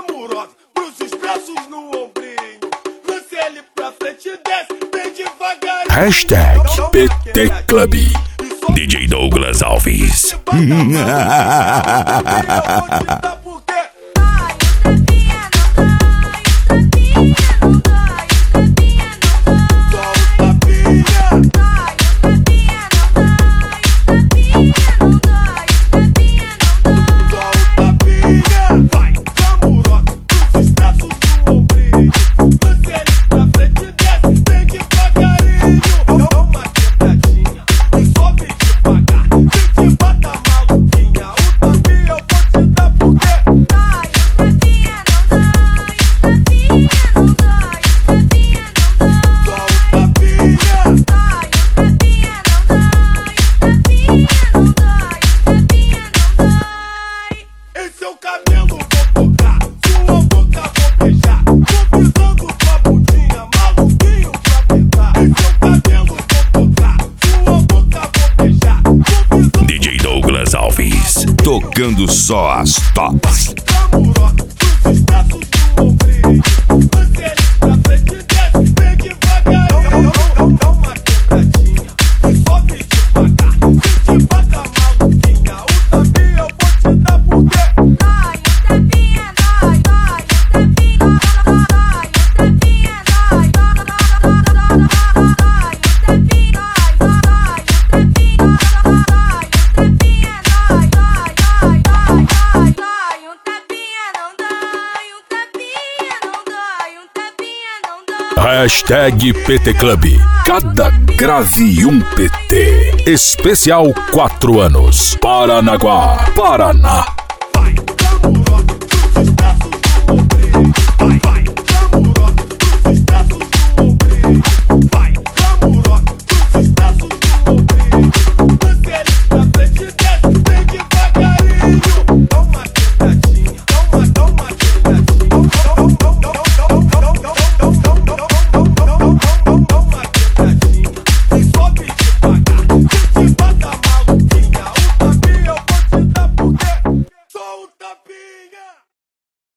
amorosa, pros expressos no ombrinho. Lance ele pra frente e desce, bem devagarinho. Hashtag PT Club. DJ Douglas Alves. DJ Douglas Alves, tocando só as tops. Hashtag PT Club. Cada grave um PT. Especial 4 anos. Paranaguá, Paraná.